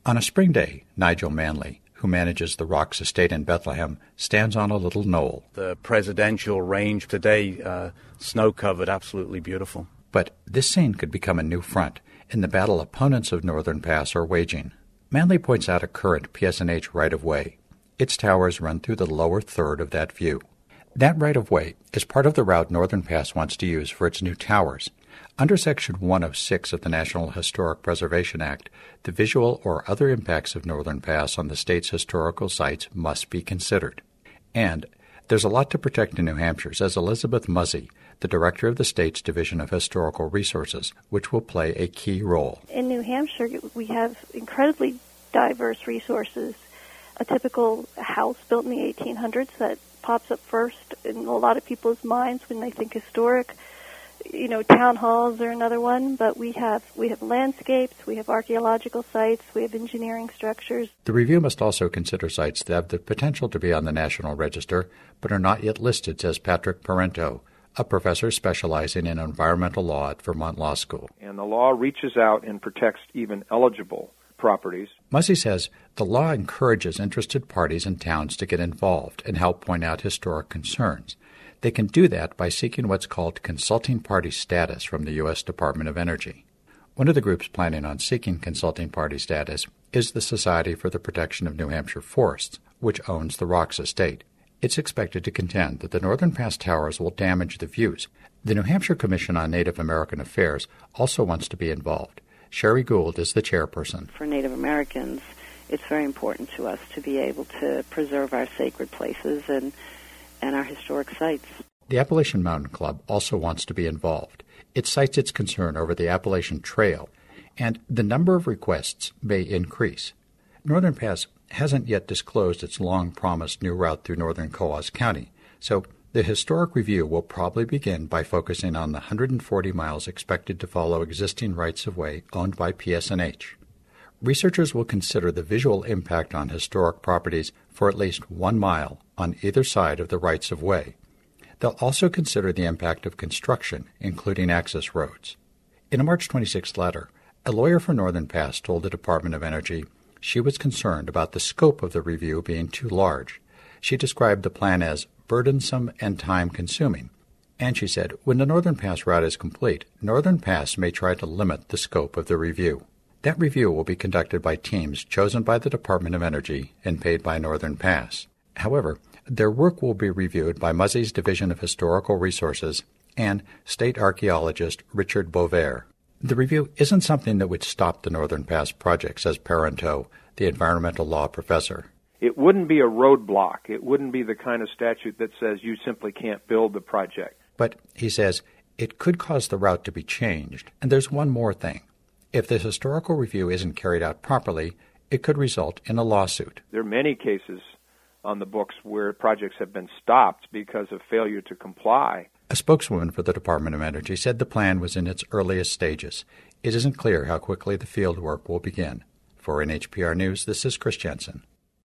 On a spring day, Nigel Manley, who manages the Rocks estate in Bethlehem, stands on a little knoll. The presidential range today, snow-covered, absolutely beautiful. But this scene could become a new front in the battle opponents of Northern Pass are waging. Manley points out a current PSNH right-of-way. Its towers run through the lower third of that view. That right-of-way is part of the route Northern Pass wants to use for its new towers. Under Section 106 of the National Historic Preservation Act, the visual or other impacts of Northern Pass on the state's historical sites must be considered. And there's a lot to protect in New Hampshire, says Elizabeth Muzzy, the director of the state's Division of Historical Resources, which will play a key role. In New Hampshire, we have incredibly diverse resources. A typical house built in the 1800s that pops up first in a lot of people's minds when they think historic. Town halls are another one, but we have landscapes, we have archaeological sites, we have engineering structures. The review must also consider sites that have the potential to be on the National Register, but are not yet listed, says Patrick Parento, a professor specializing in environmental law at Vermont Law School. And the law reaches out and protects even eligible properties. Muzzy says the law encourages interested parties and towns to get involved and help point out historic concerns. They can do that by seeking what's called consulting party status from the U.S. Department of Energy. One of the groups planning on seeking consulting party status is the Society for the Protection of New Hampshire Forests, which owns the Rocks estate. It's expected to contend that the Northern Pass towers will damage the views. The New Hampshire Commission on Native American Affairs also wants to be involved. Sherry Gould is the chairperson. For Native Americans, it's very important to us to be able to preserve our sacred places and our historic sites. The Appalachian Mountain Club also wants to be involved. It cites its concern over the Appalachian Trail, and the number of requests may increase. Northern Pass hasn't yet disclosed its long-promised new route through northern Coos County, so the historic review will probably begin by focusing on the 140 miles expected to follow existing rights-of-way owned by PSNH. Researchers will consider the visual impact on historic properties for at least 1 mile on either side of the rights-of-way. They'll also consider the impact of construction, including access roads. In a March 26 letter, a lawyer for Northern Pass told the Department of Energy she was concerned about the scope of the review being too large. She described the plan as burdensome and time-consuming. And she said, when the Northern Pass route is complete, Northern Pass may try to limit the scope of the review. That review will be conducted by teams chosen by the Department of Energy and paid by Northern Pass. However, their work will be reviewed by Muzzy's Division of Historical Resources and state archaeologist Richard Bovair. The review isn't something that would stop the Northern Pass project, says Parento, the environmental law professor. It wouldn't be a roadblock. It wouldn't be the kind of statute that says you simply can't build the project. But, he says, it could cause the route to be changed. And there's one more thing. If the historical review isn't carried out properly, it could result in a lawsuit. There are many cases on the books where projects have been stopped because of failure to comply. A spokeswoman for the Department of Energy said the plan was in its earliest stages. It isn't clear how quickly the field work will begin. For NHPR News, this is Chris Jensen.